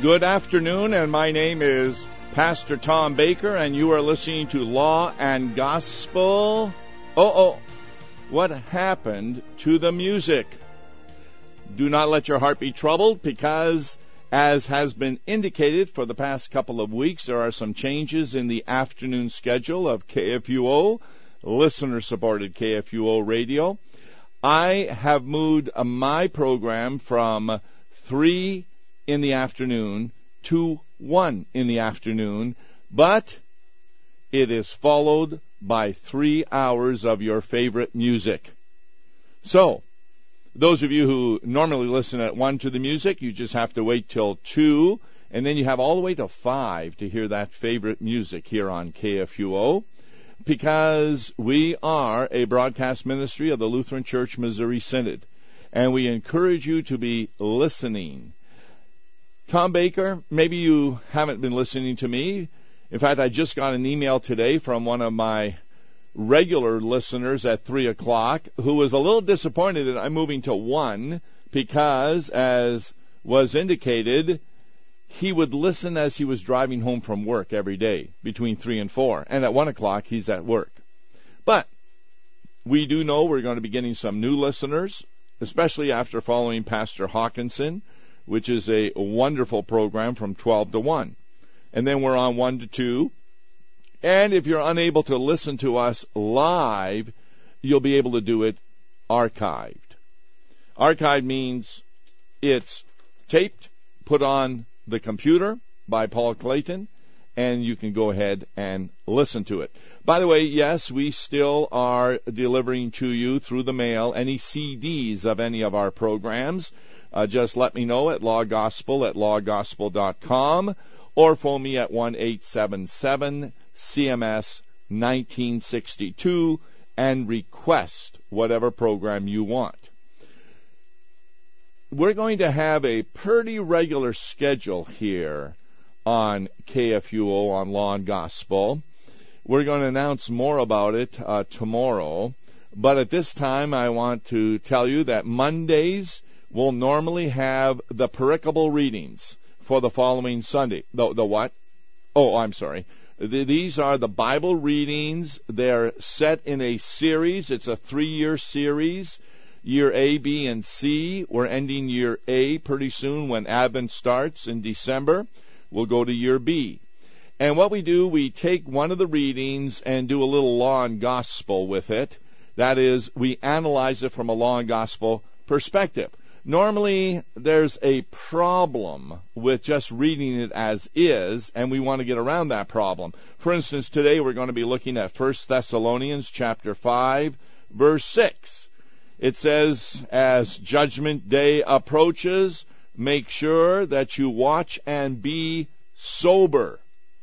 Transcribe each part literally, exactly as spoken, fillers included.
Good afternoon, and my name is Pastor Tom Baker, and you are listening to Law and Gospel. Oh, oh, what happened to the music? Do not let your heart be troubled, because as has been indicated for the past couple of weeks, there are some changes in the afternoon schedule of K F U O, listener-supported K F U O radio. I have moved my program from three in the afternoon to one in the afternoon, but it is followed by three hours of your favorite music. So, those of you who normally listen at one to the music, you just have to wait till two, and then you have all the way to five to hear that favorite music here on K F U O, because we are a broadcast ministry of the Lutheran Church Missouri Synod, and we encourage you to be listening. Tom Baker, maybe you haven't been listening to me. In fact, I just got an email today from one of my regular listeners at three o'clock who was a little disappointed that I'm moving to one because, as was indicated, he would listen as he was driving home from work every day between three and four. And at one o'clock, he's at work. But we do know we're going to be getting some new listeners, especially after following Pastor Hawkinson, which is a wonderful program from twelve to one. And then we're on one to two. And if you're unable to listen to us live, you'll be able to do it archived. Archived means it's taped, put on the computer by Paul Clayton, and you can go ahead and listen to it. By the way, yes, we still are delivering to you through the mail any C Ds of any of our programs. Uh, just let me know at lawgospel at lawgospel dot com or phone me at one eight seven seven C M S nineteen sixty-two and request whatever program you want. We're going to have a pretty regular schedule here on K F U O on Law and Gospel. We're going to announce more about it uh, tomorrow, but at this time I want to tell you that Mondays we'll normally have the pericable readings for the following Sunday. The, the what? Oh, I'm sorry. The, these are the Bible readings. They're set in a series. It's a three-year series. Year A, B, and C. We're ending Year A pretty soon when Advent starts in December. We'll go to Year B. And what we do, we take one of the readings and do a little Law and Gospel with it. That is, we analyze it from a Law and Gospel perspective. Normally, there's a problem with just reading it as is, and we want to get around that problem. For instance, today we're going to be looking at First Thessalonians chapter five, verse six. It says, as judgment day approaches, make sure that you watch and be sober.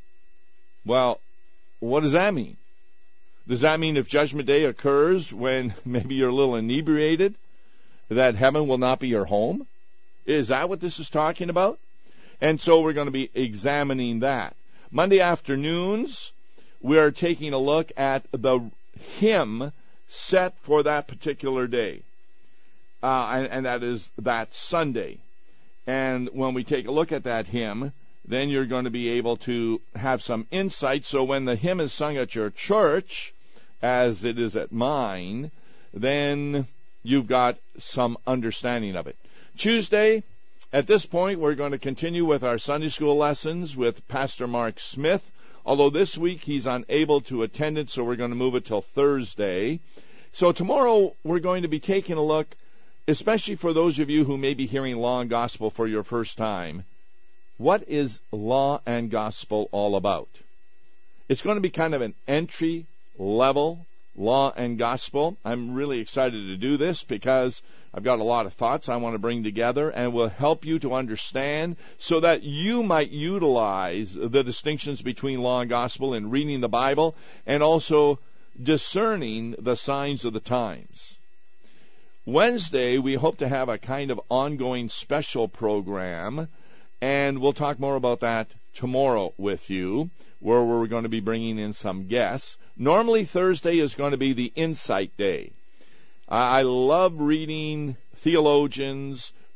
Well, what does that mean? Does that mean if judgment day occurs when maybe you're a little inebriated, that heaven will not be your home? Is that what this is talking about? And so we're going to be examining that. Monday afternoons, we are taking a look at the hymn set for that particular day. Uh, and, and that is that Sunday. And when we take a look at that hymn, then you're going to be able to have some insight. So when the hymn is sung at your church, as it is at mine, then you've got some understanding of it. Tuesday, at this point, we're going to continue with our Sunday school lessons with Pastor Mark Smith, although this week he's unable to attend it, so we're going to move it till Thursday. So tomorrow we're going to be taking a look, especially for those of you who may be hearing Law and Gospel for your first time. What is Law and Gospel all about? It's going to be kind of an entry level Law and Gospel. I'm really excited to do this because I've got a lot of thoughts I want to bring together and will help you to understand so that you might utilize the distinctions between Law and Gospel in reading the Bible and also discerning the signs of the times. Wednesday, we hope to have a kind of ongoing special program, and we'll talk more about that tomorrow with you, where we're going to be bringing in some guests. Normally, Thursday is going to be the Insight Day. I love reading theologians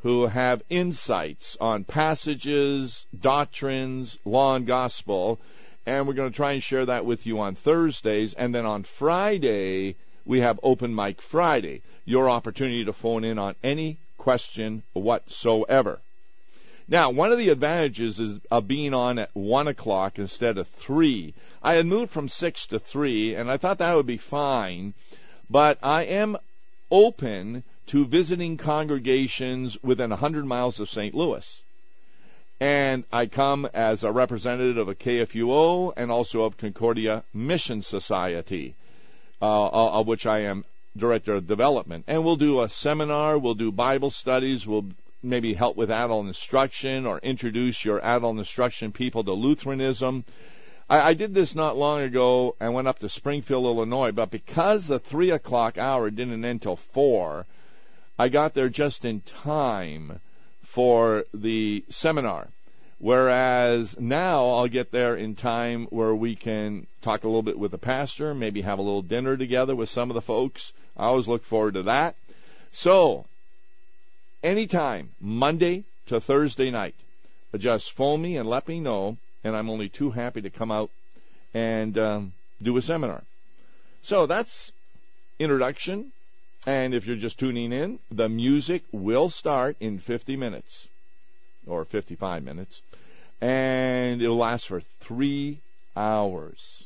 who have insights on passages, doctrines, law and gospel, and we're going to try and share that with you on Thursdays. And then on Friday, we have Open Mic Friday, your opportunity to phone in on any question whatsoever. Now, one of the advantages is of being on at one o'clock instead of three. I had moved from six to three, and I thought that would be fine, but I am open to visiting congregations within one hundred miles of Saint Louis. And I come as a representative of K F U O and also of Concordia Mission Society, uh, of which I am Director of Development. And we'll do a seminar, we'll do Bible studies, we'll maybe help with adult instruction or introduce your adult instruction people to Lutheranism. I, I did this not long ago. I went up to Springfield, Illinois, but because the three o'clock hour didn't end till four, I got there just in time for the seminar. Whereas now I'll get there in time where we can talk a little bit with the pastor, maybe have a little dinner together with some of the folks. I always look forward to that. So, anytime, Monday to Thursday night, just phone me and let me know, and I'm only too happy to come out and um, do a seminar. So that's introduction. And if you're just tuning in, the music will start in fifty minutes, or fifty-five minutes, and it'll last for three hours.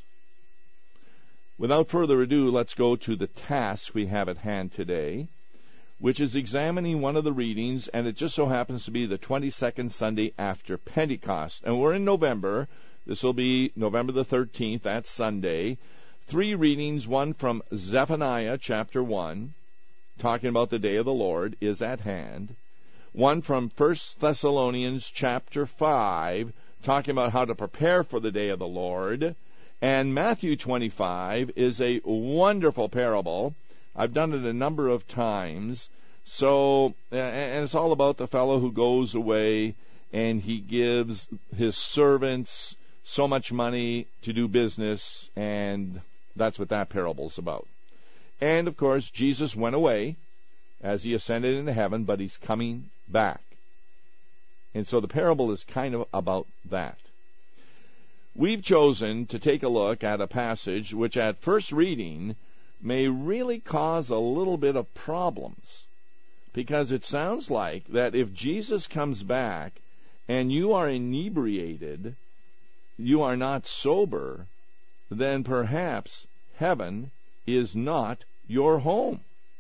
Without further ado, let's go to the task we have at hand today, which is examining one of the readings, and it just so happens to be the twenty-second Sunday after Pentecost. And we're in November. This will be November the thirteenth, that's Sunday. Three readings, one from Zephaniah chapter one, talking about the day of the Lord is at hand. One from First Thessalonians chapter five, talking about how to prepare for the day of the Lord. And Matthew twenty-five is a wonderful parable. I've done it a number of times. So, and it's all about the fellow who goes away and he gives his servants so much money to do business, and that's what that parable's about. And, of course, Jesus went away as he ascended into heaven, but he's coming back. And so the parable is kind of about that. We've chosen to take a look at a passage which at first reading may really cause a little bit of problems, because it sounds like that if Jesus comes back and you are inebriated, you are not sober, then perhaps heaven is not your home.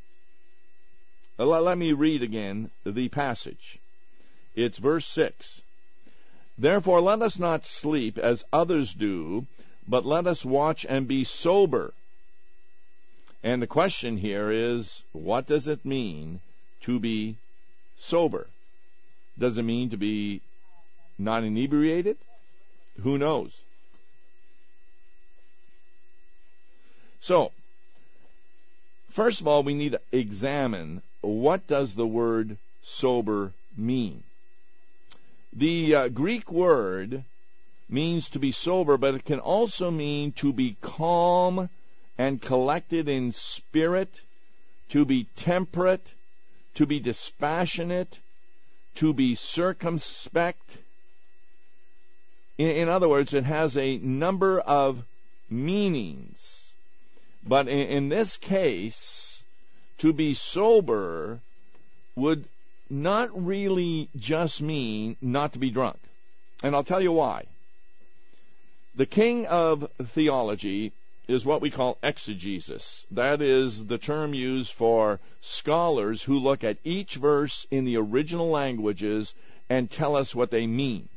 Let me read again the passage. It's verse six. Therefore let us not sleep as others do, but let us watch and be sober. And the question here is, what does it mean to be sober? Does it mean to be not inebriated? Who knows? So, first of all, we need to examine what does the word sober mean. The uh, Greek word means to be sober, but it can also mean to be calm and collected in spirit, to be temperate, to be dispassionate, to be circumspect. In, in other words, it has a number of meanings. But in, in this case, to be sober would not really just mean not to be drunk. And I'll tell you why. The king of theology is what we call exegesis. That is the term used for scholars who look at each verse in the original languages and tell us what they mean.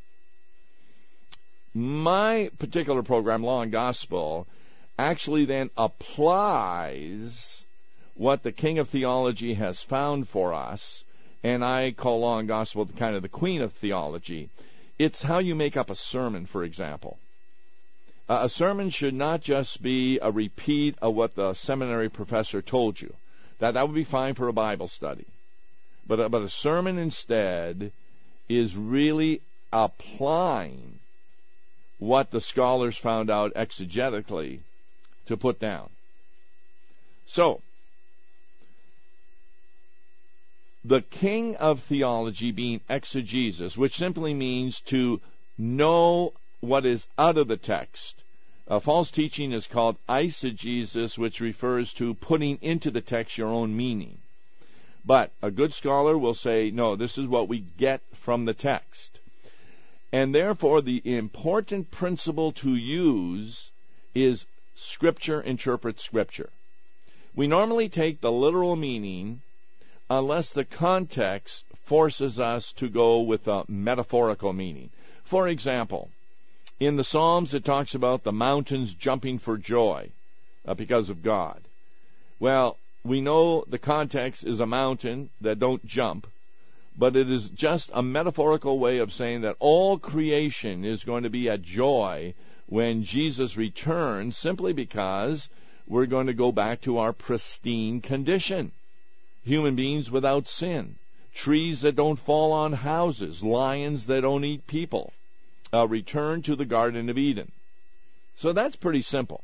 My particular program, Law and Gospel, actually then applies what the king of theology has found for us, and I call Law and Gospel kind of the queen of theology. It's how you make up a sermon, for example. Uh, a sermon should not just be a repeat of what the seminary professor told you. That that would be fine for a Bible study. But, uh, but a sermon instead is really applying what the scholars found out exegetically to put down. So, the king of theology being exegesis, which simply means to know what is out of the text. Uh, false teaching is called eisegesis, which refers to putting into the text your own meaning. But a good scholar will say, no, this is what we get from the text. And therefore, the important principle to use is Scripture interprets Scripture. We normally take the literal meaning unless the context forces us to go with a metaphorical meaning. For example, in the Psalms it talks about the mountains jumping for joy uh, because of God. Well, we know the context is a mountain that don't jump, but it is just a metaphorical way of saying that all creation is going to be at joy when Jesus returns, simply because we're going to go back to our pristine condition. Human beings without sin, trees that don't fall on houses, lions that don't eat people, a return to the Garden of Eden. So that's pretty simple.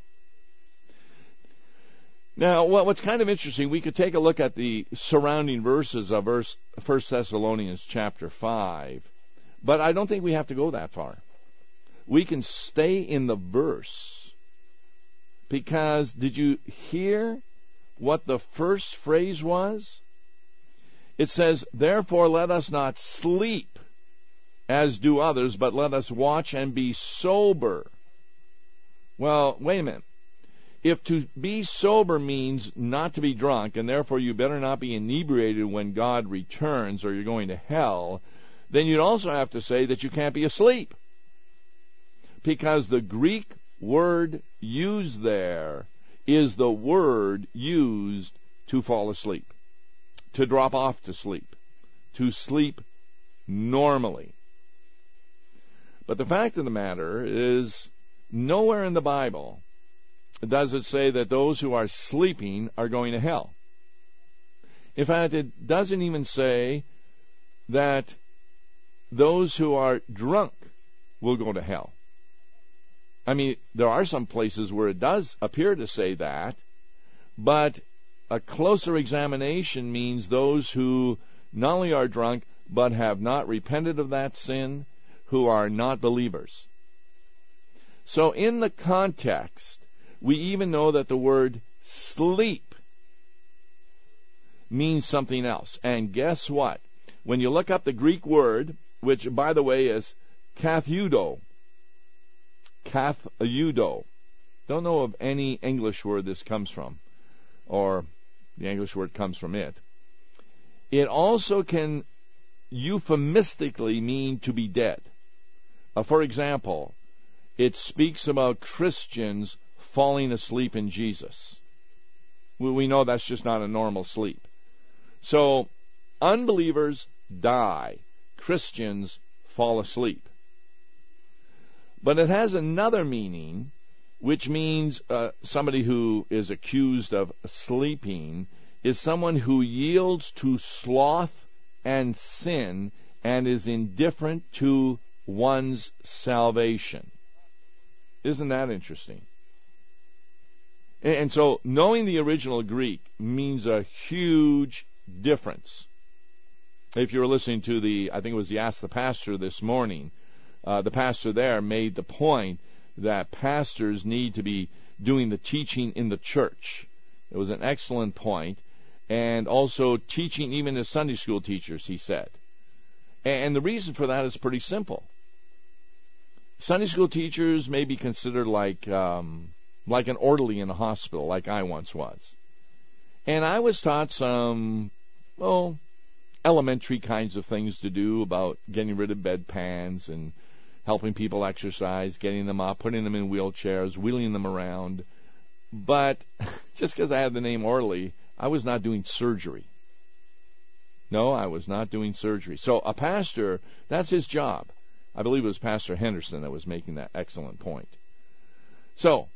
Now, what's kind of interesting, we could take a look at the surrounding verses of verse First Thessalonians chapter five, but I don't think we have to go that far. We can stay in the verse, because did you hear what the first phrase was? It says, therefore let us not sleep as do others, but let us watch and be sober. Well, wait a minute. If to be sober means not to be drunk, and therefore you better not be inebriated when God returns or you're going to hell, then you'd also have to say that you can't be asleep. Because the Greek word used there is the word used to fall asleep, to drop off to sleep, to sleep normally. But the fact of the matter is, nowhere in the Bible does it say that those who are sleeping are going to hell. In fact, it doesn't even say that those who are drunk will go to hell. I mean, there are some places where it does appear to say that, but a closer examination means those who not only are drunk, but have not repented of that sin, who are not believers. So in the context, we even know that the word sleep means something else. And guess what? When you look up the Greek word, which, by the way, is katheudo, katheudo. Don't know of any English word this comes from, or the English word comes from it. It also can euphemistically mean to be dead. Uh, for example, it speaks about Christians falling asleep in Jesus. We, we know that's just not a normal sleep. So, unbelievers die. Christians fall asleep. But it has another meaning, which means uh, somebody who is accused of sleeping is someone who yields to sloth and sin and is indifferent to one's salvation. Isn't that interesting? And, and so knowing the original Greek means a huge difference. If you were listening to the, I think it was the Ask the Pastor this morning, Uh, the pastor there made the point that pastors need to be doing the teaching in the church. It was an excellent point. And also teaching even as Sunday school teachers, he said. And the reason for that is pretty simple. Sunday school teachers may be considered like um, like an orderly in a hospital, like I once was. And I was taught some, well, elementary kinds of things to do about getting rid of bedpans and helping people exercise, getting them up, putting them in wheelchairs, wheeling them around. But just because I had the name orderly, I was not doing surgery. No, I was not doing surgery. So a pastor, that's his job. I believe it was Pastor Henderson that was making that excellent point. So,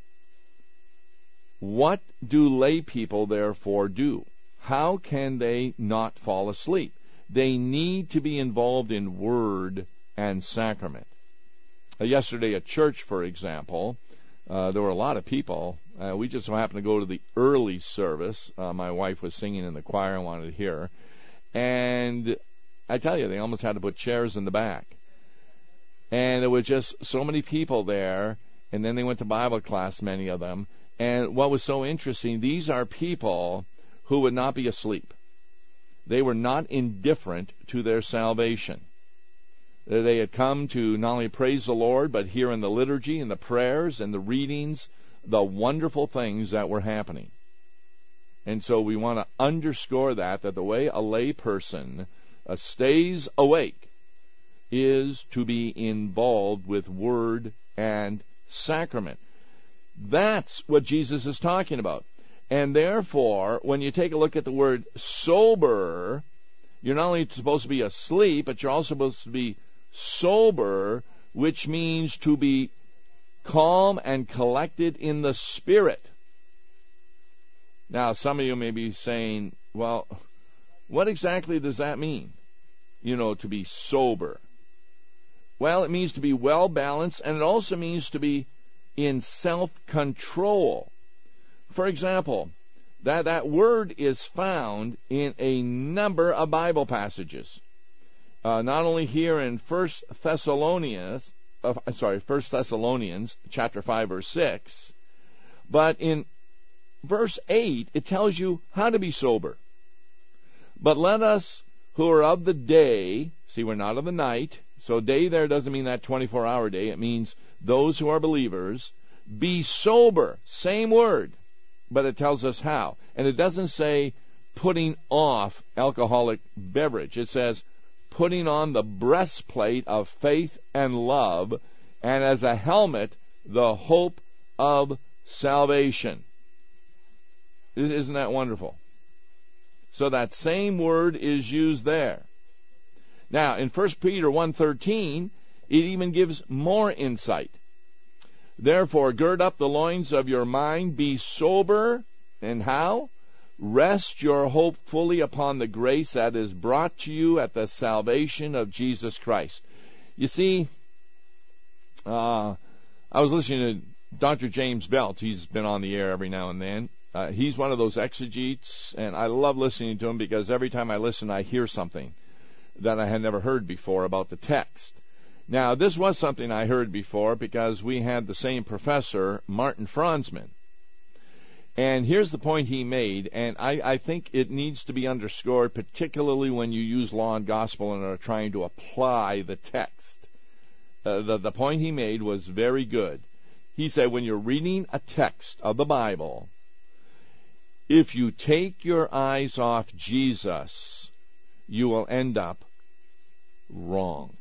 what do lay people therefore do? How can they not fall asleep? They need to be involved in word and sacrament. Uh, yesterday at church, for example, uh, there were a lot of people. Uh, we just so happened to go to the early service. Uh, my wife was singing in the choir and wanted to hear. And I tell you, they almost had to put chairs in the back. And there were just so many people there, and then they went to Bible class, many of them. And what was so interesting, these are people who would not be asleep. They were not indifferent to their salvation. They had come to not only praise the Lord, but hear in the liturgy and the prayers and the readings the wonderful things that were happening. And so we want to underscore that, that the way a lay person uh, stays awake is to be involved with word and sacrament. That's what Jesus is talking about. And therefore, when you take a look at the word sober, you're not only supposed to be asleep, but you're also supposed to be sober, which means to be calm and collected in the spirit. Now, some of you may be saying, well, what exactly does that mean? You know, to be sober. Well, it means to be well balanced, and it also means to be in self-control. For example, that, that word is found in a number of Bible passages. Uh, not only here in First Thessalonians, uh, sorry, First Thessalonians chapter five, verse six, but in verse eight, it tells you how to be sober. But let us who are of the day, see, we're not of the night, so day there doesn't mean that twenty-four hour day. It means those who are believers, be sober. Same word, but it tells us how. And it doesn't say putting off alcoholic beverage. It says putting on the breastplate of faith and love, and as a helmet, the hope of salvation. Isn't that wonderful? So that same word is used there. Now, in First Peter one thirteen, it even gives more insight. Therefore, gird up the loins of your mind, be sober, and how? Rest your hope fully upon the grace that is brought to you at the salvation of Jesus Christ. You see, uh, I was listening to Doctor James Belt. He's been on the air every now and then. Uh, he's one of those exegetes, and I love listening to him because every time I listen, I hear something that I had never heard before about the text. Now, this was something I heard before because we had the same professor, Martin Franzman. And here's the point he made, and I, I think it needs to be underscored, particularly when you use law and gospel and are trying to apply the text. Uh, the, the point he made was very good. He said, when you're reading a text of the Bible, if you take your eyes off Jesus, you will end up wrong.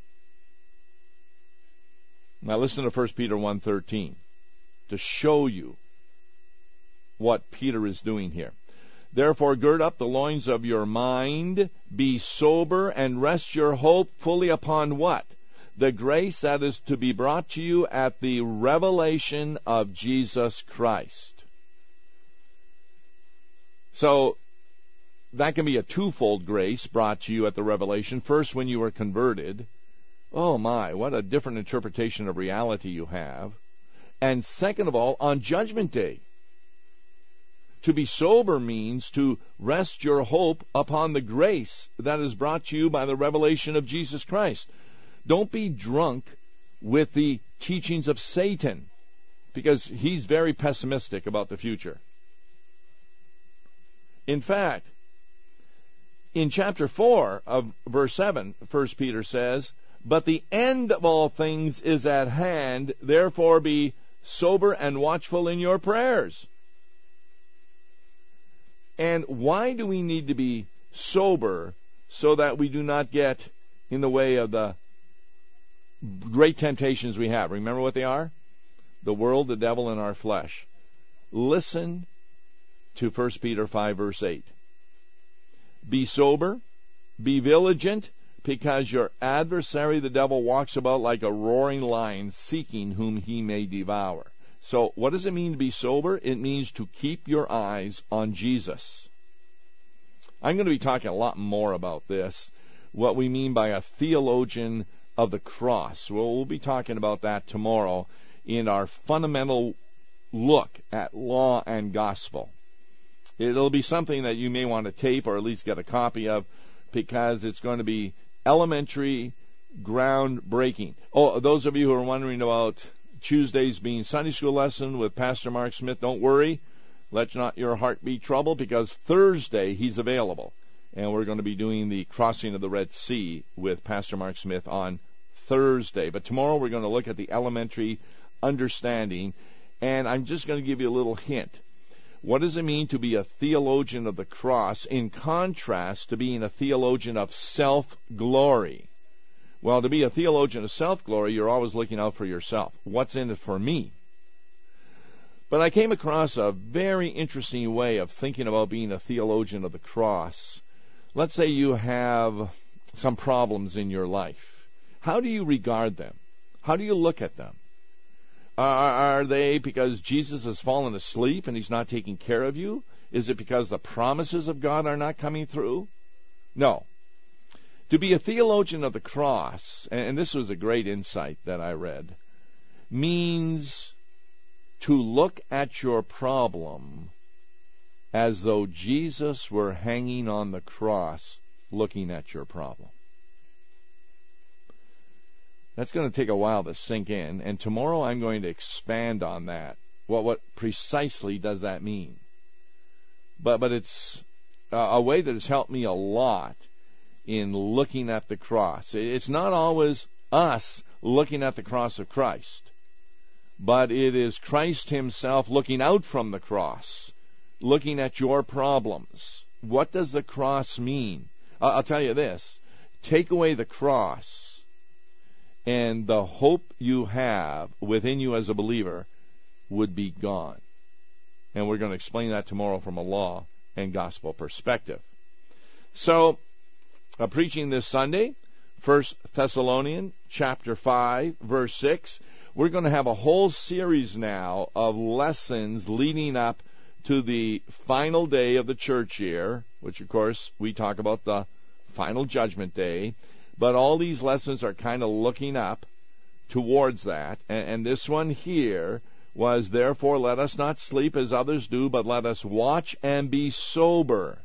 Now listen to First Peter one thirteen to show you what Peter is doing here. Therefore, gird up the loins of your mind, be sober, and rest your hope fully upon what? The grace that is to be brought to you at the revelation of Jesus Christ. So, that can be a twofold grace brought to you at the revelation. First, when you were converted. Oh my, what a different interpretation of reality you have. And second of all, on Judgment Day. To be sober means to rest your hope upon the grace that is brought to you by the revelation of Jesus Christ. Don't be drunk with the teachings of Satan, because he's very pessimistic about the future. In fact, in chapter four of verse seven, First Peter says, but the end of all things is at hand, therefore be sober and watchful in your prayers. And why do we need to be sober? So that we do not get in the way of the great temptations we have. Remember what they are? The world, the devil, and our flesh. Listen to First Peter five, verse eight. Be sober, be vigilant, because your adversary, the devil, walks about like a roaring lion, seeking whom he may devour. So what does it mean to be sober? It means to keep your eyes on Jesus. I'm going to be talking a lot more about this, what we mean by a theologian of the cross. Well, we'll be talking about that tomorrow in our fundamental look at law and gospel. It'll be something that you may want to tape or at least get a copy of, because it's going to be elementary, groundbreaking. Oh, those of you who are wondering about Tuesdays being Sunday school lesson with Pastor Mark Smith, don't worry. Let not your heart be troubled, because Thursday he's available. And we're going to be doing the crossing of the Red Sea with Pastor Mark Smith on Thursday. But tomorrow we're going to look at the elementary understanding. And I'm just going to give you a little hint. What does it mean to be a theologian of the cross in contrast to being a theologian of self-glory? Well, to be a theologian of self-glory, you're always looking out for yourself. What's in it for me? But I came across a very interesting way of thinking about being a theologian of the cross. Let's say you have some problems in your life. How do you regard them? How do you look at them? Are they because Jesus has fallen asleep and he's not taking care of you? Is it because the promises of God are not coming through? No. To be a theologian of the cross, and this was a great insight that I read, means to look at your problem as though Jesus were hanging on the cross looking at your problem. That's going to take a while to sink in, and tomorrow I'm going to expand on that. Well, what precisely does that mean? But but it's a, a way that has helped me a lot in looking at the cross. It's not always us looking at the cross of Christ, but it is Christ himself looking out from the cross, looking at your problems. What does the cross mean? I'll tell you this. Take away the cross, and the hope you have within you as a believer would be gone. And we're going to explain that tomorrow from a law and gospel perspective. So, uh, preaching this Sunday, First Thessalonians chapter five, verse six. We're going to have a whole series now of lessons leading up to the final day of the church year, which, of course, we talk about the final judgment day. But all these lessons are kind of looking up towards that. And, and this one here was, therefore, let us not sleep as others do, but let us watch and be sober.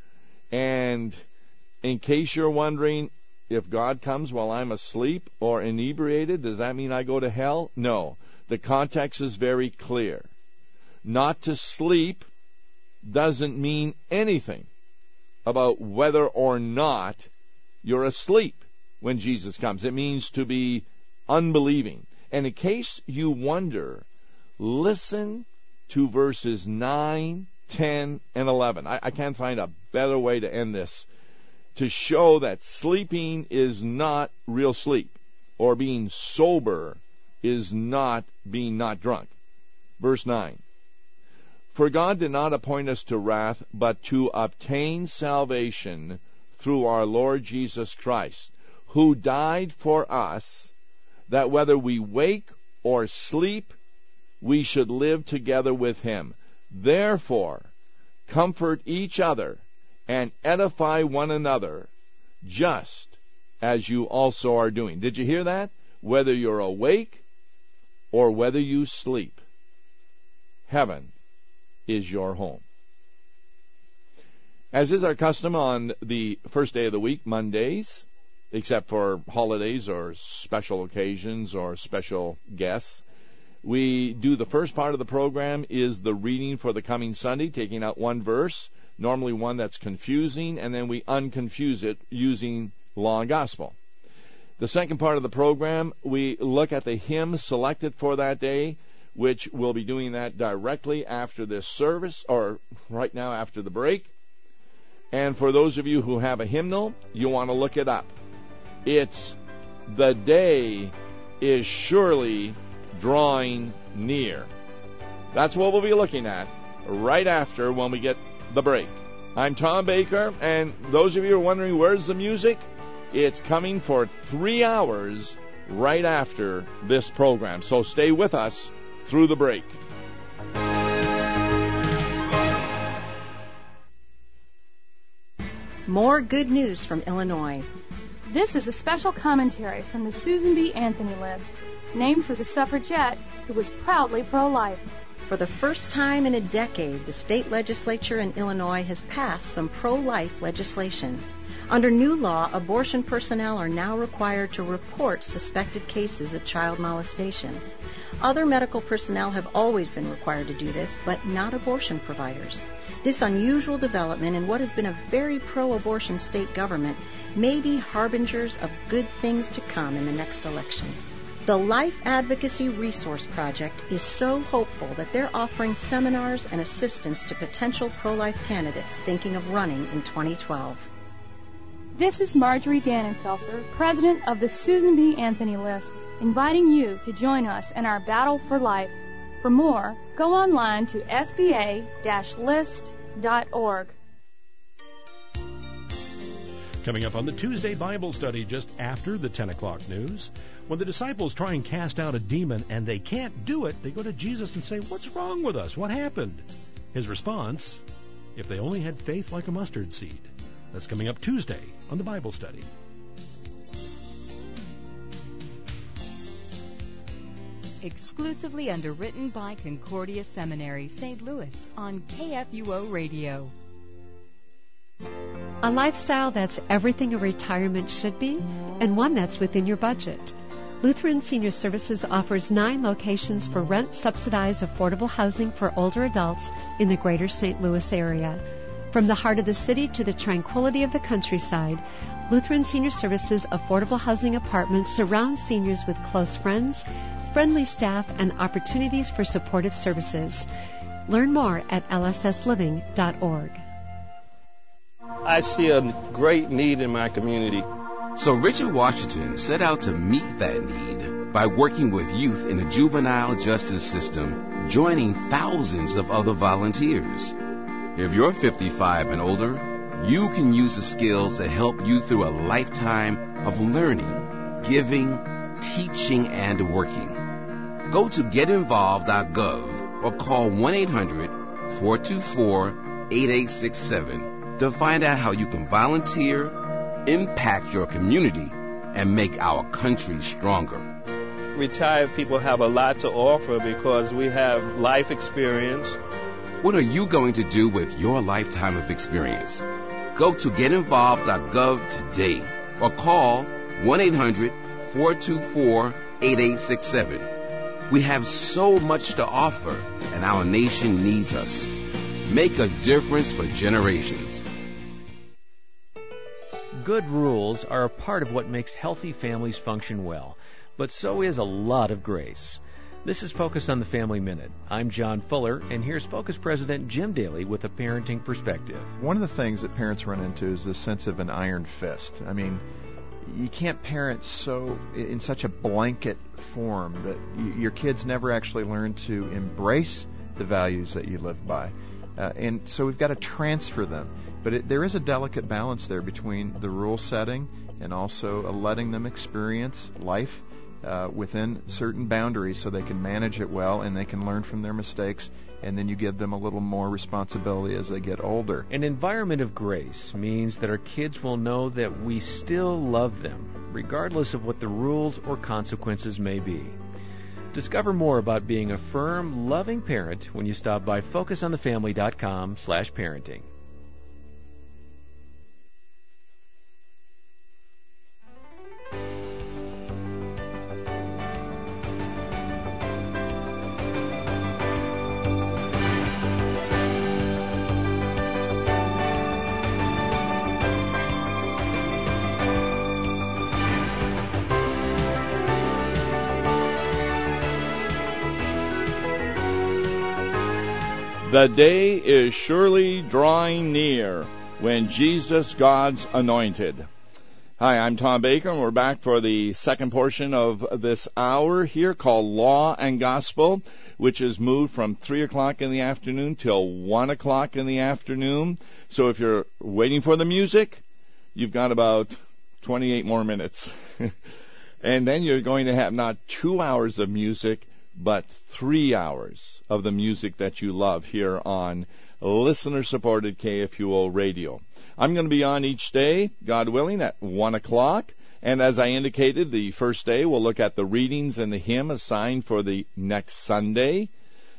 And in case you're wondering, if God comes while I'm asleep or inebriated, does that mean I go to hell? No. The context is very clear. Not to sleep doesn't mean anything about whether or not you're asleep when Jesus comes. It means to be unbelieving. And in case you wonder, listen to verses nine, ten, and eleven. I, I can't find a better way to end this, to show that sleeping is not real sleep, or being sober is not being not drunk. Verse nine. For God did not appoint us to wrath, but to obtain salvation through our Lord Jesus Christ, who died for us, that whether we wake or sleep, we should live together with him. Therefore, comfort each other and edify one another, just as you also are doing. Did you hear that? Whether you're awake or whether you sleep, heaven is your home. As is our custom on the first day of the week, Mondays, except for holidays or special occasions or special guests, we do the first part of the program is the reading for the coming Sunday, taking out one verse, normally one that's confusing, and then we unconfuse it using law and gospel. The second part of the program, we look at the hymn selected for that day, which we'll be doing that directly after this service, or right now after the break. And for those of you who have a hymnal, you want to look it up. It's "The Day is Surely Drawing Near." That's what we'll be looking at right after when we get the break. I'm Tom Baker, and those of you who are wondering where's the music, it's coming for three hours right after this program. So stay with us through the break. More good news from Illinois. This is a special commentary from the Susan B. Anthony list, named for the suffragette who was proudly pro-life. For the first time in a decade, the state legislature in Illinois has passed some pro-life legislation. Under new law, abortion personnel are now required to report suspected cases of child molestation. Other medical personnel have always been required to do this, but not abortion providers. This unusual development in what has been a very pro-abortion state government may be harbingers of good things to come in the next election. The Life Advocacy Resource Project is so hopeful that they're offering seminars and assistance to potential pro-life candidates thinking of running in twenty twelve. This is Marjorie Dannenfelser, president of the Susan B. Anthony List, inviting you to join us in our battle for life. For more, go online to s b a dash list dot org. Coming up on the Tuesday Bible study just after the ten o'clock news, when the disciples try and cast out a demon and they can't do it, they go to Jesus and say, "What's wrong with us? What happened?" His response, "If they only had faith like a mustard seed." That's coming up Tuesday on the Bible study. Exclusively underwritten by Concordia Seminary, Saint Louis on K F U O Radio. A lifestyle that's everything a retirement should be, and one that's within your budget. Lutheran Senior Services offers nine locations for rent-subsidized affordable housing for older adults in the greater Saint Louis area. From the heart of the city to the tranquility of the countryside, Lutheran Senior Services affordable housing apartments surround seniors with close friends, friendly staff, and opportunities for supportive services. Learn more at l s s living dot org. I see a great need in my community. So Richard Washington set out to meet that need by working with youth in the juvenile justice system, joining thousands of other volunteers. If you're fifty-five and older, you can use the skills that help you through a lifetime of learning, giving, teaching, and working. Go to get involved dot gov or call one eight hundred, four two four, eight eight six seven to find out how you can volunteer, impact your community, and make our country stronger. Retired people have a lot to offer because we have life experience. What are you going to do with your lifetime of experience? Go to get involved dot gov today or call one eight hundred, four two four, eight eight six seven. We have so much to offer, and our nation needs us. Make a difference for generations. Good rules are a part of what makes healthy families function well, but so is a lot of grace. This is Focus on the Family Minute. I'm John Fuller, and here's Focus President Jim Daly with a parenting perspective. One of the things that parents run into is this sense of an iron fist. I mean, you can't parent so in such a blanket form that you, your kids never actually learn to embrace the values that you live by. Uh, and so we've got to transfer them. But it, there is a delicate balance there between the rule setting and also uh, letting them experience life uh, within certain boundaries so they can manage it well and they can learn from their mistakes, and then you give them a little more responsibility as they get older. An environment of grace means that our kids will know that we still love them, regardless of what the rules or consequences may be. Discover more about being a firm, loving parent when you stop by focus on the family dot com slash parenting. The day is surely drawing near when Jesus, God's anointed. Hi, I'm Tom Baker, and we're back for the second portion of this hour here called Law and Gospel, which is moved from three o'clock in the afternoon till one o'clock in the afternoon. So if you're waiting for the music, you've got about twenty-eight more minutes. And then you're going to have not two hours of music, but three hours of the music that you love here on listener-supported K F U O Radio. I'm going to be on each day, God willing, at one o'clock. And as I indicated, the first day we'll look at the readings and the hymn assigned for the next Sunday.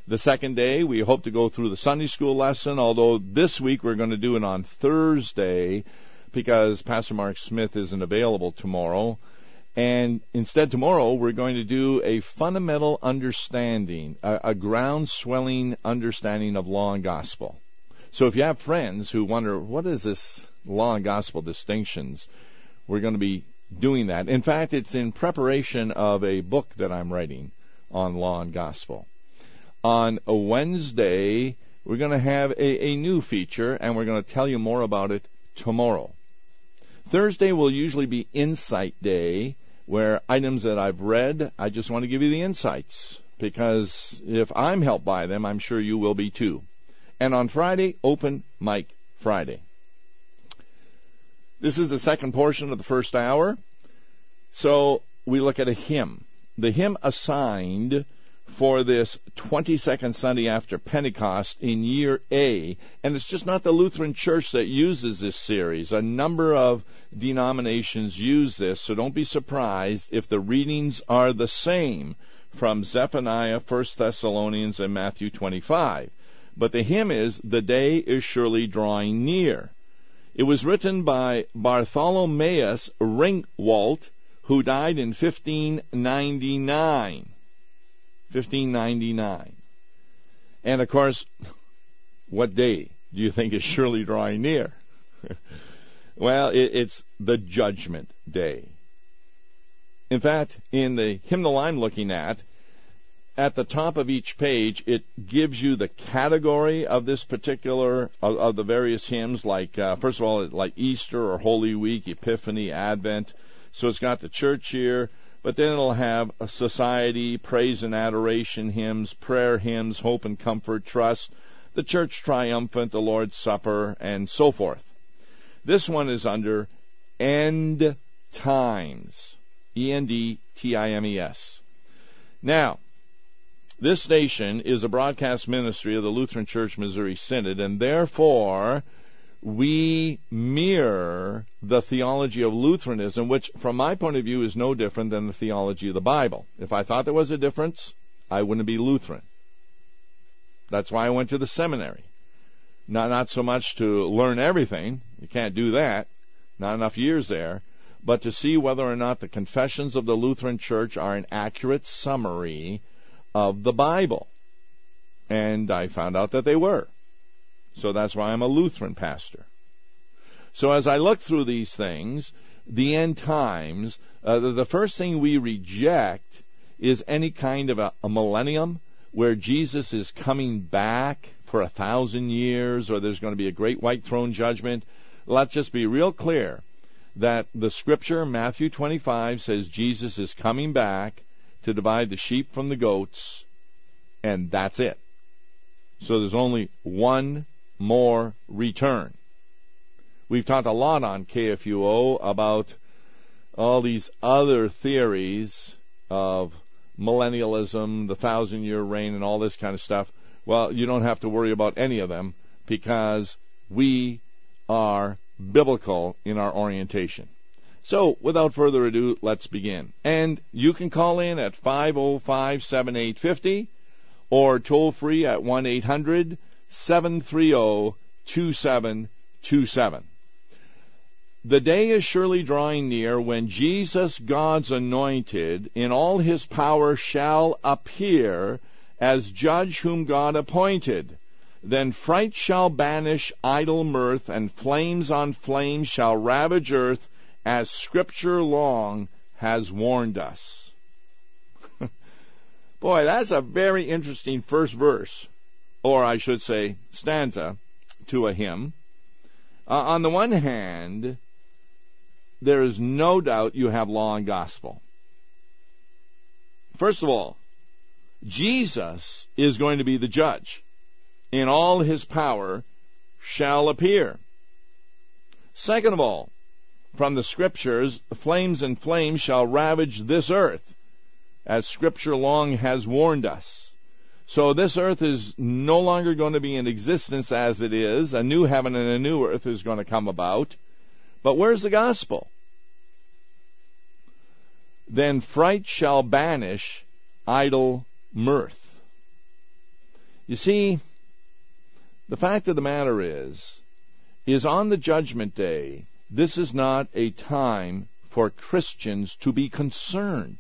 The second day, we hope to go through the Sunday school lesson, although this week we're going to do it on Thursday because Pastor Mark Smith isn't available tomorrow. And instead tomorrow we're going to do a fundamental understanding, a, a ground-swelling understanding of law and gospel. So if you have friends who wonder, what is this law and gospel distinctions, we're going to be doing that. In fact, it's in preparation of a book that I'm writing on law and gospel. On a Wednesday, we're going to have a, a new feature, and we're going to tell you more about it tomorrow. Thursday will usually be Insight Day, where items that I've read, I just want to give you the insights, because if I'm helped by them, I'm sure you will be too. And on Friday, Open Mic Friday. This is the second portion of the first hour. So we look at a hymn. The hymn assigned for this twenty-second Sunday after Pentecost in year A, and it's just not the Lutheran Church that uses this series. A number of denominations use this, so don't be surprised if the readings are the same from Zephaniah, First Thessalonians, and Matthew twenty-five. But the hymn is, "The Day is Surely Drawing Near." It was written by Bartholomeus Ringwalt, who died in fifteen ninety-nine. fifteen ninety-nine. And, of course, what day do you think is surely drawing near? Well, it, it's the Judgment Day. In fact, in the hymnal I'm looking at, at the top of each page, it gives you the category of this particular, of, of the various hymns, like, uh, first of all, like Easter or Holy Week, Epiphany, Advent. So it's got the church year, but then it'll have a society, praise and adoration hymns, prayer hymns, hope and comfort, trust, the church triumphant, the Lord's Supper, and so forth. This one is under End Times, E N D T I M E S. Now, this station is a broadcast ministry of the Lutheran Church Missouri Synod, and therefore we mirror the theology of Lutheranism, which, from my point of view, is no different than the theology of the Bible. If I thought there was a difference, I wouldn't be Lutheran. That's why I went to the seminary. Not, not so much to learn everything. You can't do that. Not enough years there. But to see whether or not the confessions of the Lutheran Church are an accurate summary of the Bible. And I found out that they were. So that's why I'm a Lutheran pastor. So as I look through these things, the end times, uh, the, the first thing we reject is any kind of a, a millennium where Jesus is coming back for a thousand years, or there's going to be a great white throne judgment. Let's just be real clear that the scripture, Matthew twenty-five, says Jesus is coming back to divide the sheep from the goats, and that's it. So there's only one more return. We've talked a lot on K F U O about all these other theories of millennialism, the thousand-year reign, and all this kind of stuff. Well, you don't have to worry about any of them because we are biblical in our orientation. So, without further ado, let's begin. And you can call in at five oh five, seven eight five oh or toll free at one eight hundred, seven three zero, two seven two seven. The day is surely drawing near when Jesus, God's anointed, in all his power shall appear as judge whom God appointed. Then fright shall banish idle mirth, and flames on flames shall ravage earth, as Scripture long has warned us. Boy, that's a very interesting first verse, or I should say stanza, to a hymn. Uh, on the one hand, there is no doubt you have law and gospel. First of all, Jesus is going to be the judge. In all his power shall appear. Second of all, from the Scriptures, flames and flames shall ravage this earth, as Scripture long has warned us. So this earth is no longer going to be in existence as it is. A new heaven and a new earth is going to come about. But where's the gospel? Then fright shall banish idle mirth. You see, the fact of the matter is, is on the judgment day, this is not a time for Christians to be concerned,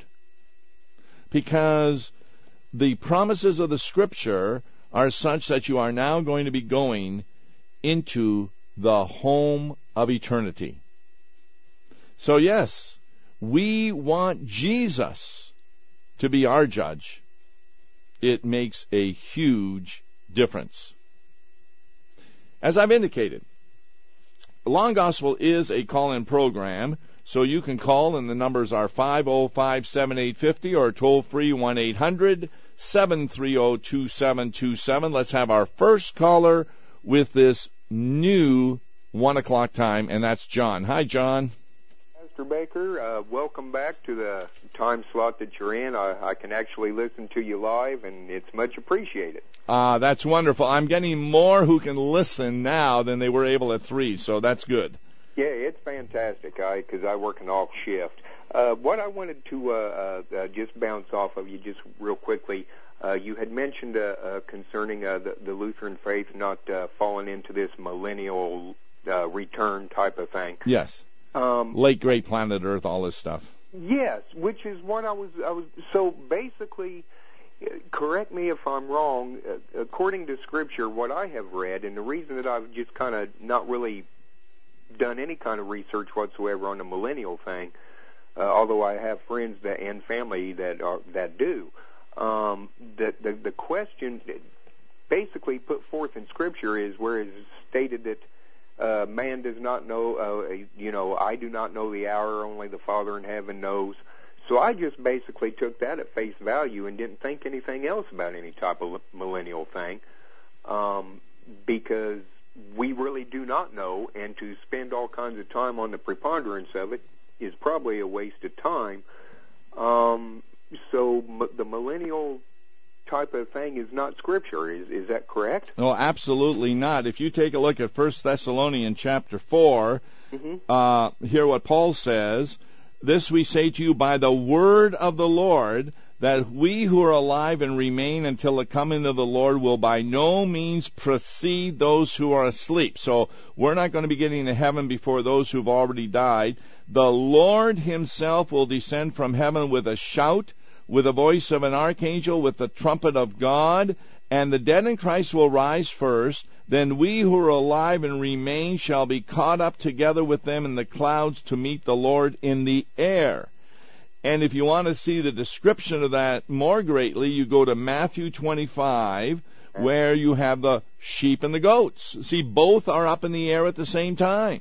because the promises of the Scripture are such that you are now going to be going into the home of eternity. So yes, we want Jesus to be our judge. It makes a huge difference. As I've indicated, Law and Gospel is a call-in program, so you can call, and the numbers are five oh five, seven eight five oh or toll-free one eight hundred, seven three oh, two seven two seven. Let's have our first caller with this new one o'clock time, and that's John. Hi, John. Mister Baker, uh, welcome back to the time slot that you're in. I, I can actually listen to you live, and it's much appreciated. Ah, uh, that's wonderful. I'm getting more who can listen now than they were able at three, so that's good. Yeah, it's fantastic, I because I work an off shift. Uh, what I wanted to uh, uh, just bounce off of you just real quickly, uh, you had mentioned uh, uh, concerning uh, the, the Lutheran faith not uh, falling into this millennial uh, return type of thing. Yes. Um, Late great planet Earth, all this stuff. Yes, which is what I was. I was so basically. Correct me if I'm wrong. Uh, according to Scripture, what I have read, and the reason that I've just kind of not really done any kind of research whatsoever on the millennial thing, uh, although I have friends that and family that are that do. Um, the, the the question basically put forth in Scripture is where it is stated that uh, man does not know. Uh, you know, I do not know the hour; only the Father in heaven knows. So I just basically took that at face value and didn't think anything else about any type of millennial thing, um, because we really do not know, and to spend all kinds of time on the preponderance of it is probably a waste of time. Um, so m- the millennial type of thing is not Scripture. Is is that correct? No, absolutely not. If you take a look at First Thessalonians chapter four, mm-hmm. uh, hear what Paul says. This we say to you by the word of the Lord, that we who are alive and remain until the coming of the Lord will by no means precede those who are asleep. So we're not going to be getting to heaven before those who've already died. The Lord himself will descend from heaven with a shout, with the voice of an archangel, with the trumpet of God, and the dead in Christ will rise first. Then we who are alive and remain shall be caught up together with them in the clouds to meet the Lord in the air. And if you want to see the description of that more greatly, you go to Matthew twenty-five, where you have the sheep and the goats. See, both are up in the air at the same time.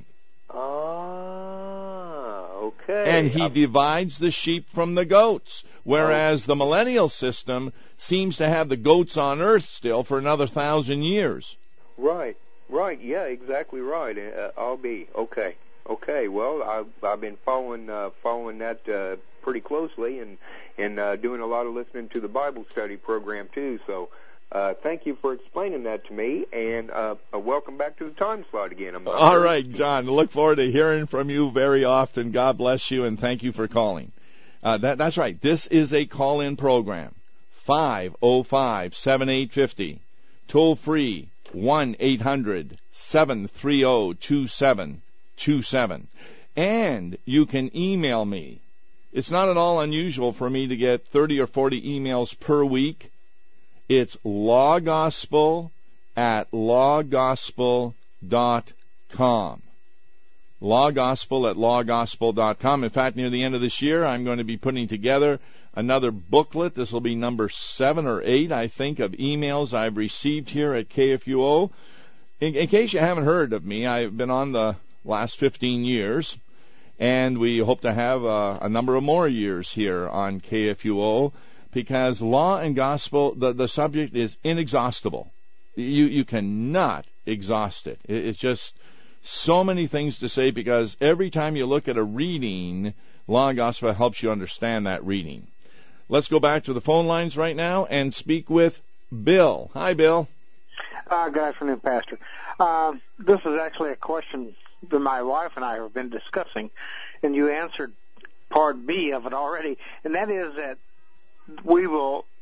Ah, okay. And he divides the sheep from the goats, whereas the millennial system seems to have the goats on earth still for another thousand years. Right, right, yeah, exactly right. Uh, I'll be okay. Okay, well, I've I've been following uh, following that uh, pretty closely, and and uh, doing a lot of listening to the Bible study program too. So, uh, thank you for explaining that to me, and uh, uh, welcome back to the time slot again. I'm All right, John. Look forward to hearing from you very often. God bless you, and thank you for calling. Uh, that that's right. This is a call-in program. Five oh five, seven eight five oh, toll free. one eight hundred, seven three oh, two seven two seven. And you can email me. It's not at all unusual for me to get thirty or forty emails per week. It's lawgospel at lawgospel dot com. Lawgospel at lawgospel dot com. In fact, near the end of this year, I'm going to be putting together another booklet. This will be number seven or eight, I think, of emails I've received here at K F U O. In, in case you haven't heard of me, I've been on the last fifteen years, and we hope to have uh, a number of more years here on K F U O, because law and gospel, the, the subject is inexhaustible. You, you cannot exhaust it. it. It's just so many things to say, because every time you look at a reading, law and gospel helps you understand that reading. Let's go back to the phone lines right now and speak with Bill. Hi, Bill. Uh, good afternoon, Pastor. Uh, this is actually a question that my wife and I have been discussing, and you answered part B of it already, and that is that we will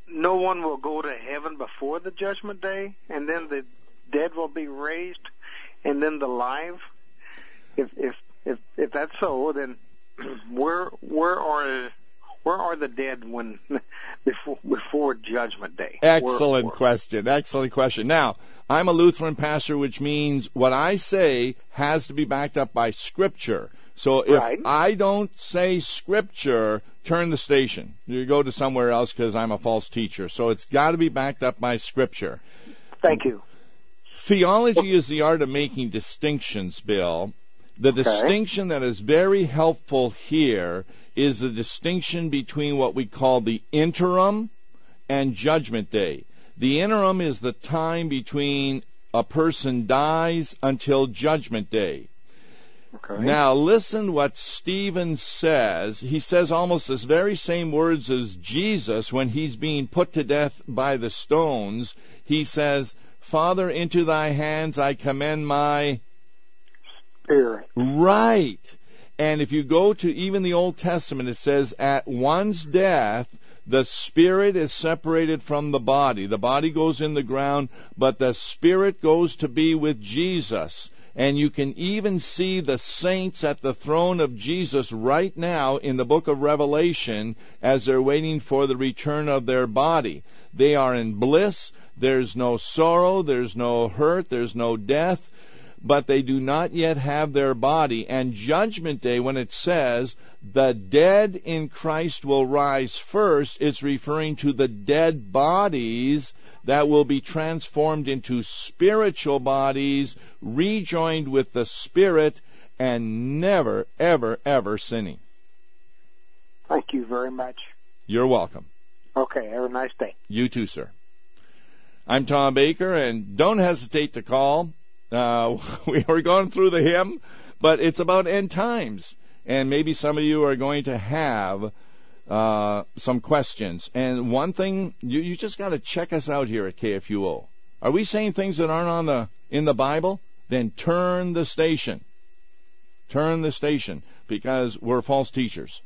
no one will go to heaven before the judgment day, and then the dead will be raised, and then the live? If if if if that's so, then where where are where are the dead when before before judgment day? Excellent where, where? question. Excellent question. Now, I'm a Lutheran pastor, which means what I say has to be backed up by Scripture. So if right. I don't say Scripture, turn the station. You go to somewhere else because I'm a false teacher. So it's got to be backed up by Scripture. Thank you. Theology is the art of making distinctions, Bill. The okay. distinction that is very helpful here is the distinction between what we call the interim and judgment day. The interim is the time between a person dies until judgment day. Okay. Now listen what Stephen says. He says almost the very same words as Jesus when he's being put to death by the stones. He says, Father, into thy hands I commend my spirit. Right. And if you go to even the Old Testament, it says, at one's death, the spirit is separated from the body. The body goes in the ground, but the spirit goes to be with Jesus. And you can even see the saints at the throne of Jesus right now in the book of Revelation as they're waiting for the return of their body. They are in bliss. There's no sorrow. There's no hurt. There's no death. But they do not yet have their body. And Judgment Day, when it says the dead in Christ will rise first, it's referring to the dead bodies that will be transformed into spiritual bodies, rejoined with the Spirit, and never, ever, ever sinning. Thank you very much. You're welcome. Okay, have a nice day. You too, sir. I'm Tom Baker, and don't hesitate to call. Uh, we are going through the hymn, but it's about end times, and maybe some of you are going to have Uh, some questions. And one thing, you, you just got to check us out here at K F U O. Are we saying things that aren't on the in the Bible? Then turn the station. Turn the station, because we're false teachers.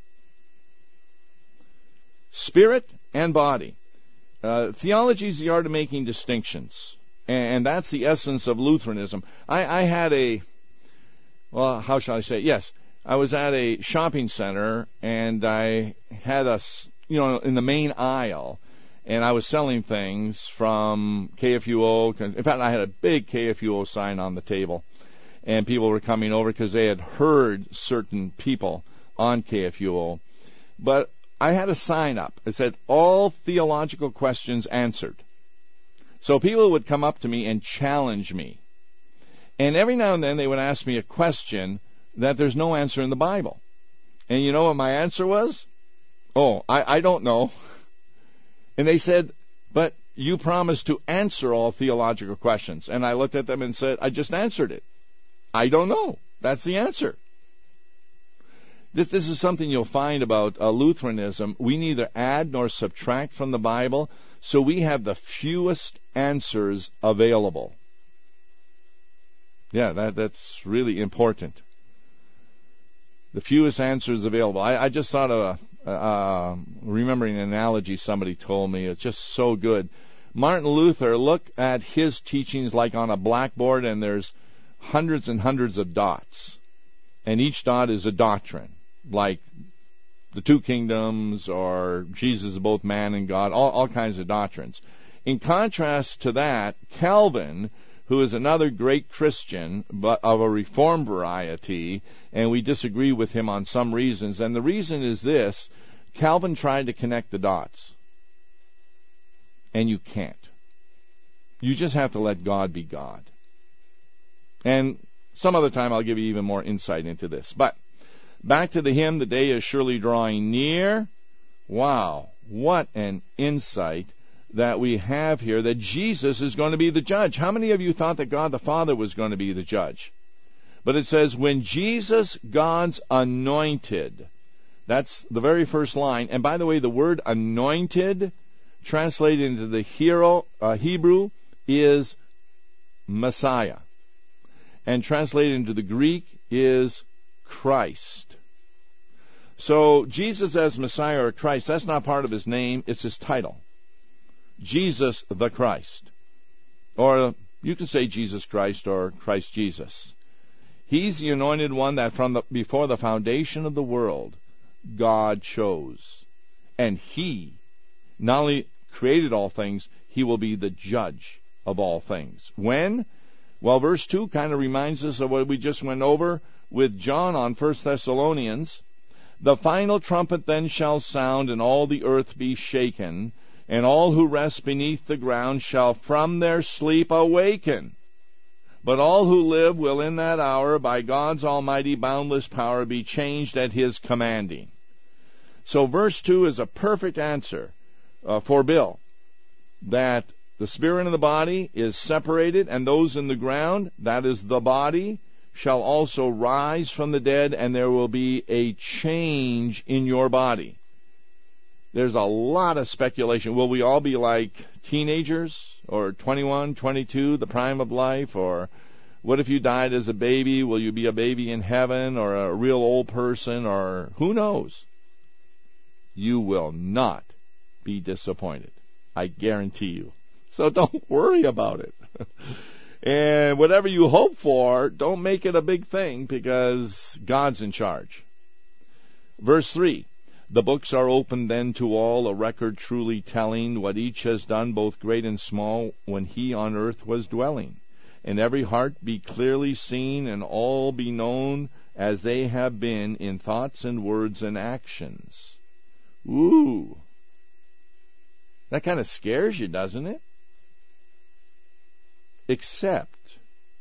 Spirit and body. Uh, theology is the art of making distinctions, and, and that's the essence of Lutheranism. I, I had a, well, how shall I say? Yes. I was at a shopping center, and I had us, you know, in the main aisle, and I was selling things from K F U O. In fact, I had a big K F U O sign on the table, and people were coming over because they had heard certain people on K F U O. But I had a sign up. It said, all theological questions answered. So people would come up to me and challenge me. And every now and then they would ask me a question that there's no answer in the Bible. And you know what my answer was? Oh, I, I don't know. And they said, but you promised to answer all theological questions. And I looked at them and said, I just answered it. I don't know. That's the answer. This, this is something you'll find about uh, Lutheranism. We neither add nor subtract from the Bible, so we have the fewest answers available. Yeah, that, that's really important. The fewest answers available. I, I just thought of a, uh, remembering an analogy somebody told me. It's just so good. Martin Luther, look at his teachings like on a blackboard, and there's hundreds and hundreds of dots. And each dot is a doctrine, like the two kingdoms or Jesus is both man and God, all, all kinds of doctrines. In contrast to that, Calvin, who is another great Christian, but of a Reformed variety, and we disagree with him on some reasons. And the reason is this: Calvin tried to connect the dots, and you can't. You just have to let God be God. And some other time I'll give you even more insight into this. But back to the hymn, the day is surely drawing near. Wow, what an insight that we have here, that Jesus is going to be the judge. How many of you thought that God the Father was going to be the judge? But it says, when Jesus, God's anointed, that's the very first line. And by the way, the word anointed, translated into the hero, uh, Hebrew, is Messiah. And translated into the Greek is Christ. So Jesus as Messiah or Christ, that's not part of his name, it's his title. Jesus the Christ. Or you can say Jesus Christ or Christ Jesus. He's the anointed one that from the, before the foundation of the world, God chose. And He not only created all things, He will be the judge of all things. When? Well, verse two kind of reminds us of what we just went over with John on First Thessalonians. The final trumpet then shall sound, and all the earth be shaken, and all who rest beneath the ground shall from their sleep awaken. But all who live will in that hour, by God's almighty boundless power, be changed at His commanding. So verse two is a perfect answer uh, for Bill, that the spirit and the body is separated, and those in the ground, that is the body, shall also rise from the dead, and there will be a change in your body. There's a lot of speculation. Will we all be like teenagers, or twenty-one, twenty-two, the prime of life? Or what if you died as a baby? Will you be a baby in heaven, or a real old person, or who knows? You will not be disappointed. I guarantee you. So don't worry about it. And whatever you hope for, don't make it a big thing, because God's in charge. Verse three, the books are opened then to all, a record truly telling what each has done, both great and small, when he on earth was dwelling. And every heart be clearly seen, and all be known as they have been in thoughts and words and actions. Ooh. That kind of scares you, doesn't it? Except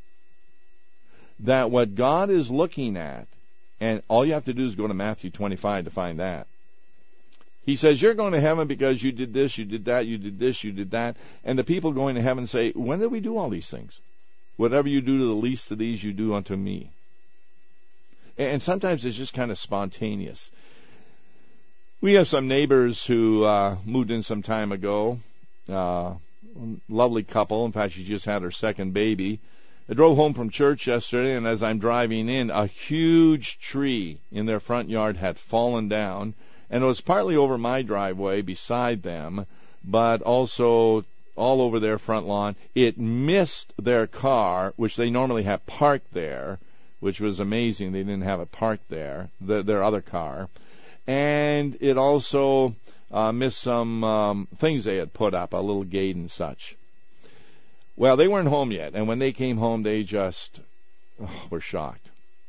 that what God is looking at, and all you have to do is go to Matthew twenty-five to find that. He says, you're going to heaven because you did this, you did that, you did this, you did that. And the people going to heaven say, when did we do all these things? Whatever you do to the least of these, you do unto me. And sometimes it's just kind of spontaneous. We have some neighbors who uh, moved in some time ago. Uh, lovely couple. In fact, she just had her second baby. I drove home from church yesterday, and as I'm driving in, a huge tree in their front yard had fallen down, and it was partly over my driveway beside them, but also all over their front lawn. It missed their car, which they normally have parked there, which was amazing. They didn't have it parked there, the, their other car. And it also uh, missed some um, things they had put up, a little gate and such. Well, they weren't home yet, and when they came home, they just oh, were shocked.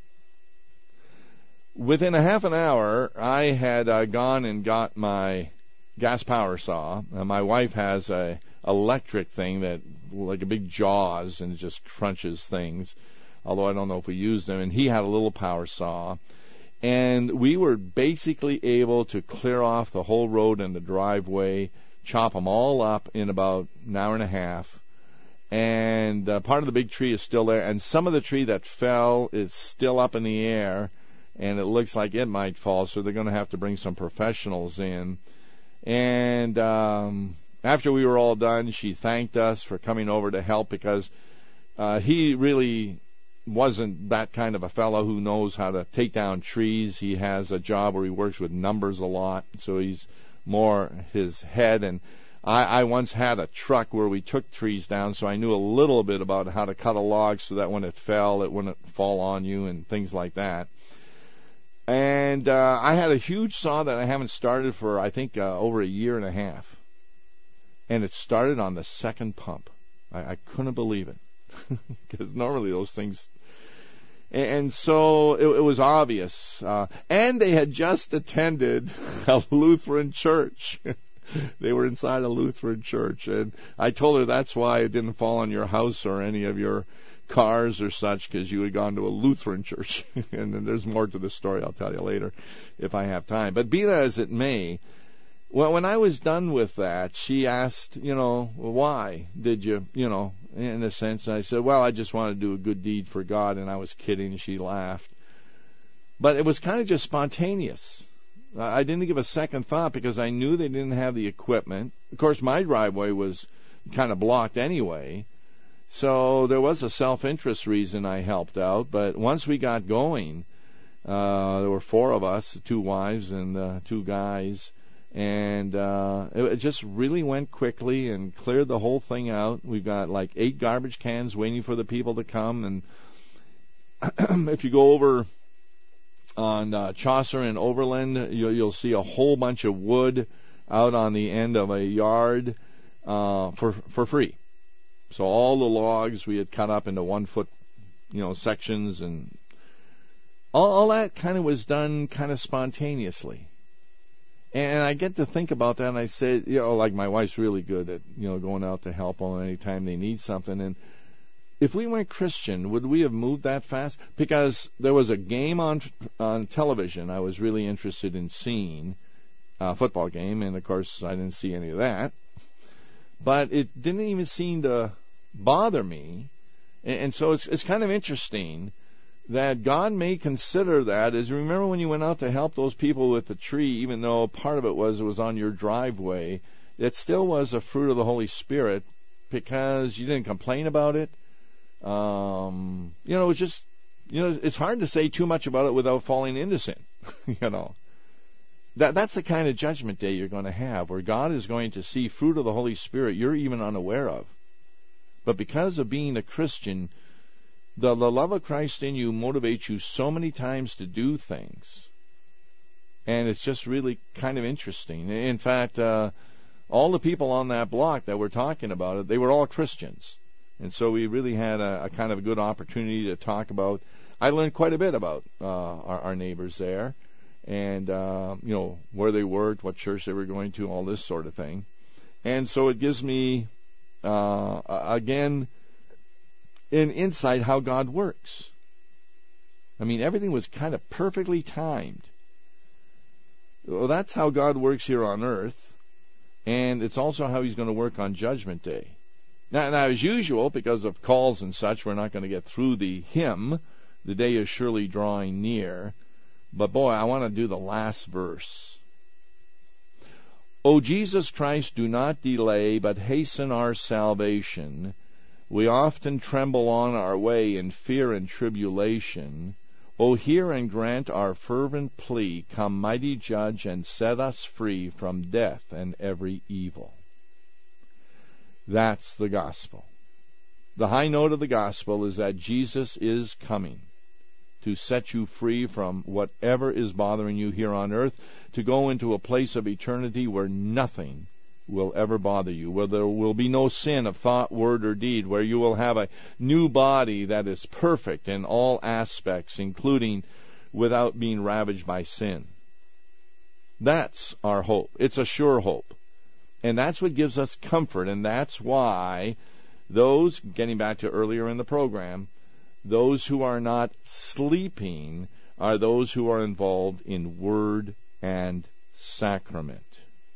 Within a half an hour, I had uh, gone and got my gas power saw. Uh, my wife has a electric thing that, like a big Jaws, and it just crunches things, although I don't know if we used them. And he had a little power saw. And we were basically able to clear off the whole road and the driveway, chop them all up in about an hour and a half. And uh, part of the big tree is still there, and some of the tree that fell is still up in the air, and it looks like it might fall, so they're going to have to bring some professionals in. And um, after we were all done, she thanked us for coming over to help, because uh, he really wasn't that kind of a fellow who knows how to take down trees. He has a job where he works with numbers a lot, so he's more his head. And I, I once had a truck where we took trees down, so I knew a little bit about how to cut a log so that when it fell, it wouldn't fall on you and things like that. And uh, I had a huge saw that I haven't started for, I think, uh, over a year and a half. And it started on the second pump. I, I couldn't believe it, because normally those things... And so it, it was obvious. Uh, and they had just attended a Lutheran church. They were inside a Lutheran church. And I told her that's why it didn't fall on your house or any of your cars or such, because you had gone to a Lutheran church. And then there's more to the story I'll tell you later if I have time. But be that as it may, well, when I was done with that, she asked, you know, why did you, you know, in a sense. And I said, well, I just wanted to do a good deed for God. And I was kidding, and she laughed. But it was kind of just spontaneous. I didn't give a second thought, because I knew they didn't have the equipment. Of course, my driveway was kind of blocked anyway. So there was a self-interest reason I helped out. But once we got going, uh, there were four of us, two wives and uh, two guys. And uh, it, it just really went quickly and cleared the whole thing out. We've got like eight garbage cans waiting for the people to come. And if you go over on uh, Chaucer and Overland, you'll, you'll see a whole bunch of wood out on the end of a yard uh, for for free. So all the logs we had cut up into one foot, you know, sections, and all, all that kind of was done kind of spontaneously. And I get to think about that, and I say, you know, like my wife's really good at, you know, going out to help them anytime they need something. And if we went Christian, would we have moved that fast? Because there was a game on on television I was really interested in seeing, a football game, and of course I didn't see any of that. But it didn't even seem to bother me, and, and so it's it's kind of interesting that God may consider that. As you remember when you went out to help those people with the tree, even though part of it was it was on your driveway, it still was a fruit of the Holy Spirit because you didn't complain about it. Um, you know, it was just, you know, it's hard to say too much about it without falling into sin. you know, that that's the kind of judgment day you're going to have, where God is going to see fruit of the Holy Spirit you're even unaware of. But because of being a Christian, The, the love of Christ in you motivates you so many times to do things. And it's just really kind of interesting. In fact, uh, all the people on that block that were talking about it, they were all Christians. And so we really had a, a kind of a good opportunity to talk about. I learned quite a bit about uh, our, our neighbors there, and, uh, you know, where they worked, what church they were going to, all this sort of thing. And so it gives me, uh, again, an insight how God works. I mean, everything was kind of perfectly timed. Well, that's how God works here on earth, and it's also how he's going to work on Judgment Day. Now, now, as usual, because of calls and such, we're not going to get through the hymn, "The Day is Surely Drawing Near." But boy, I want to do the last verse. "O Jesus Christ, do not delay, but hasten our salvation. We often tremble on our way in fear and tribulation. O hear and grant our fervent plea. Come, mighty Judge, and set us free from death and every evil." That's the gospel. The high note of the gospel is that Jesus is coming to set you free from whatever is bothering you here on earth, to go into a place of eternity where nothing will ever bother you, where there will be no sin of thought, word, or deed, where you will have a new body that is perfect in all aspects, including without being ravaged by sin. That's our hope. It's a sure hope. And that's what gives us comfort, and that's why those, getting back to earlier in the program, those who are not sleeping are those who are involved in word and sacrament.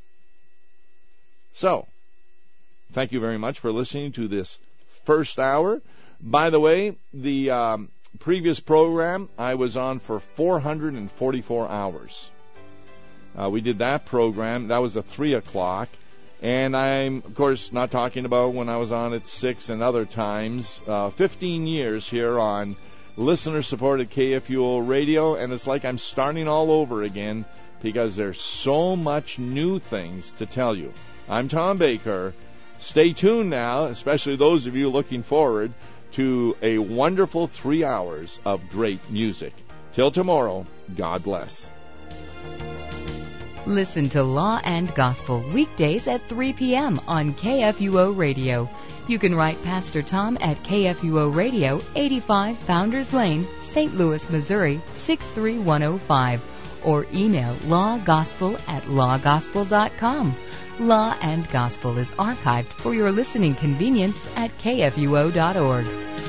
So, thank you very much for listening to this first hour. By the way, the um, previous program I was on for four hundred forty-four hours. Uh, we did that program. That was a three o'clock. And I'm, of course, not talking about when I was on at six and other times. Uh, fifteen years here on listener-supported K F U O radio, and it's like I'm starting all over again because there's so much new things to tell you. I'm Tom Baker. Stay tuned now, especially those of you looking forward to a wonderful three hours of great music. Till tomorrow, God bless. Listen to Law and Gospel weekdays at three p.m. on K F U O Radio. You can write Pastor Tom at K F U O Radio, eighty-five Founders Lane, Saint Louis, Missouri, six three one oh five, or email lawgospel at lawgospel dot com. Law and Gospel is archived for your listening convenience at K F U O dot org.